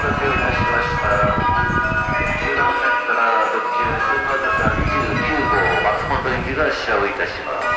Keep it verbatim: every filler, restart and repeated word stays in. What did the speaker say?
たせいたしました。じゅうななせんから特急スーパーザさんにじゅうきゅうごう松本行きが発車をいたします。